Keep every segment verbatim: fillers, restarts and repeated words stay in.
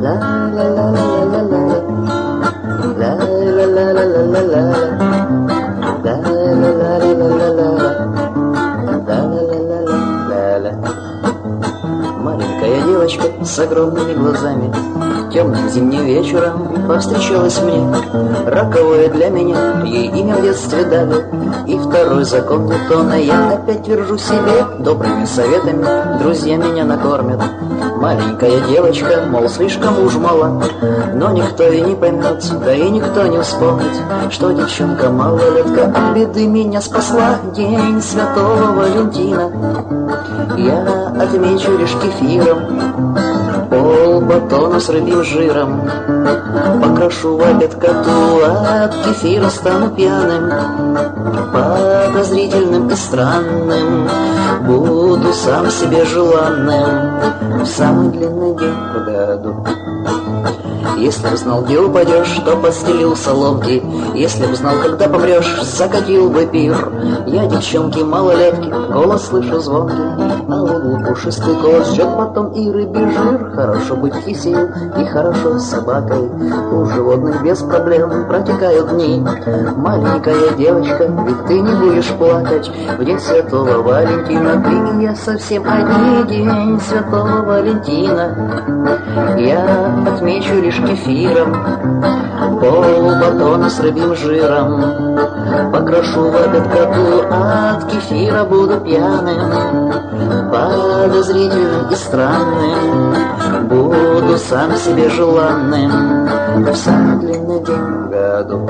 La la la la la la la. La la la la la la la. La la la la la la la. La la la la la la. Маленькая девочка с огромными глазами темным зимним вечером повстречалась мне. Роковое для меня ей имя в детстве дали, и второй закон Ньютона я опять твержу себе. Добрыми советами друзья меня накормят. Маленькая девочка, мол, слишком уж мала, но никто и не поймет, да и никто не вспомнит, что девчонка малолетка от беды меня спасла. День Святого Валентина я отмечу лишь кефиром, пол батона с рыбьим жиром покрошу в обед коту, от кефира стану пьяным, подозрительным и странным, буду сам себе желанным в самый длинный день в году. Если б знал, где упадешь, то подстелил соломки. Если б знал, когда помрешь, закатил бы пир. Я девчонки малолетки, голос слышу звонкий, а лугу пушистый голос ждет потом и рыбий жир. Хорошо быть киселем и хорошо с собакой, у животных без проблем протекают дни. Маленькая девочка, ведь ты не будешь плакать в день Святого Валентина. Ты и я совсем одни. День Святого Валентина я отмечу лишь кефиром, пол батона с рыбьим жиром покрошу в обед коту, от кефира буду пьяным, подозрительным и странным, буду сам себе желанным в самый длинный день в году.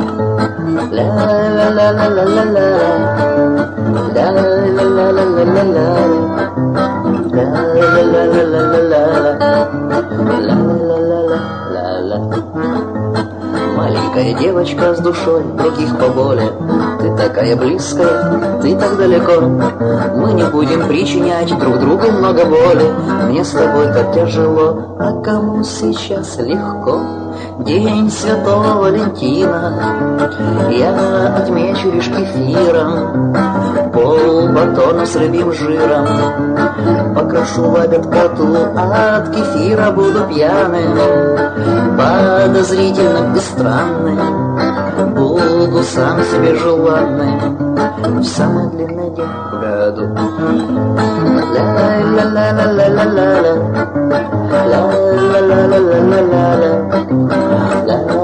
Ла-ла-ла-ла-ла-ла-ла, ла-ла-ла-ла-ла-ла-ла, маленькая девочка с душой, других поболе, ты такая близкая, ты так далеко. Мы не будем причинять друг другу много боли. Мне с тобой так тяжело, а кому сейчас легко? День Святого Валентина я отмечу лишь кефиром, пол батона с рыбьим жиром покрошу в обед коту, от кефира буду пьяным, подозрительным и странным, буду сам себе желанным в самый длинный день в году. Ла-ла-ла-ла-ла-ла-ла, ла-ла-ла-ла-ла-ла-ла, ла-ла-ла-ла-ла.